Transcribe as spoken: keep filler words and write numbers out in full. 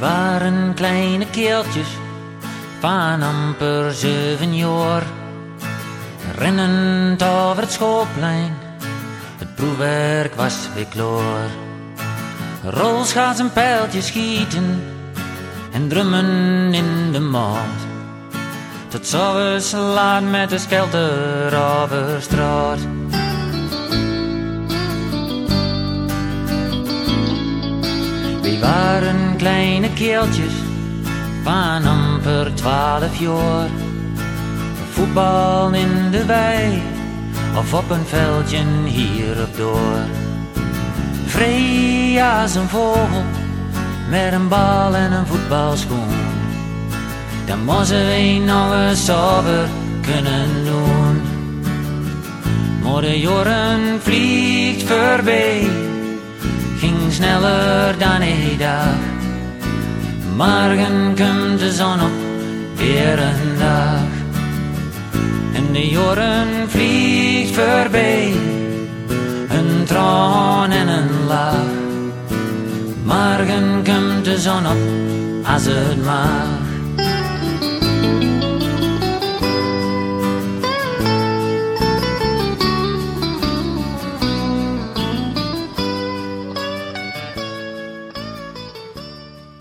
waren kleine keeltjes van amper zeven jaar. Rennend over het schoolplein, het proefwerk was weer klaar. Rolschaats en pijltjes schieten en drummen in de maat. Tot s'avonds laat met de skelter over straat. We waren kleine keeltjes van amper twaalf jaar. Voetbal in de wei of op een veldje hier op door. Vrij als een vogel met een bal en een voetbalschoen. Dan moesten we nog eens sober kunnen doen. Maar de jaren vliegt voorbij, ging sneller dan ik dacht. Morgen komt de zon op, weer een dag. En de jaren vliegt voorbij, een traan en een lach. Morgen komt de zon op, als het mag.